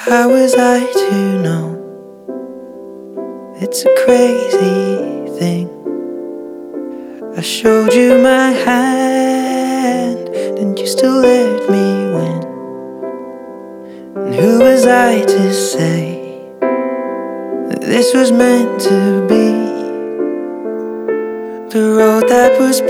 How was I to know? It's a crazy thing. I showed you my hand, and you still let me win. And who was I to say that this was meant to be? The road that was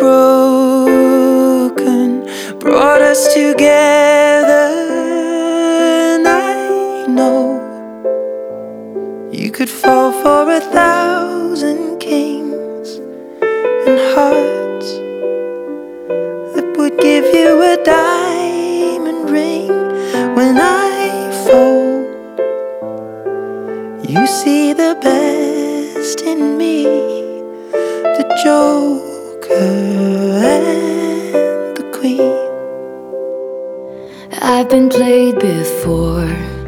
broken brought us together. And I know you could fall for 1,000 kings and hearts that would give you a diamond ring. When I fall, you see the best in me, the Joker and the Queen. I've been played before,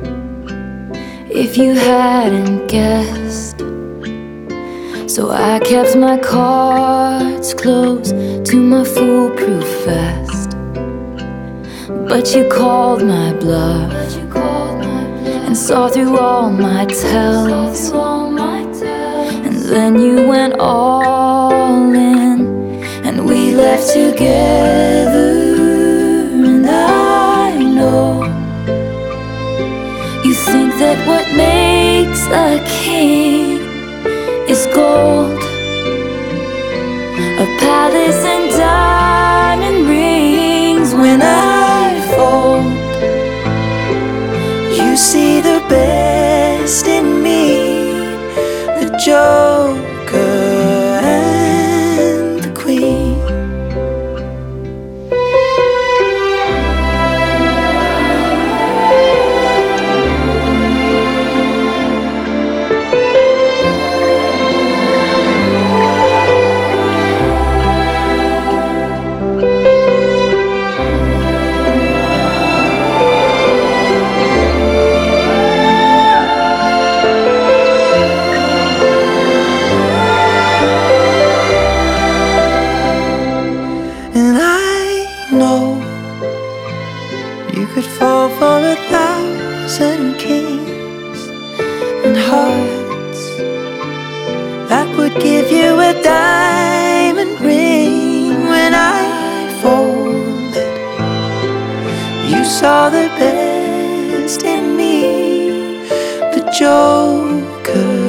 if you hadn't guessed. So I kept my cards close to my foolproof vest. But you called my bluff and saw through all my tells. And then you went all in, and we left together. And I know you think that what makes a king is gold, a palace and diamond rings. When I fold, you see the best in me, the Joker and the Queen. And I know you could fall for 1,000 kings and hearts that would give you a diamond ring. When I folded, you saw the best in me, the Joker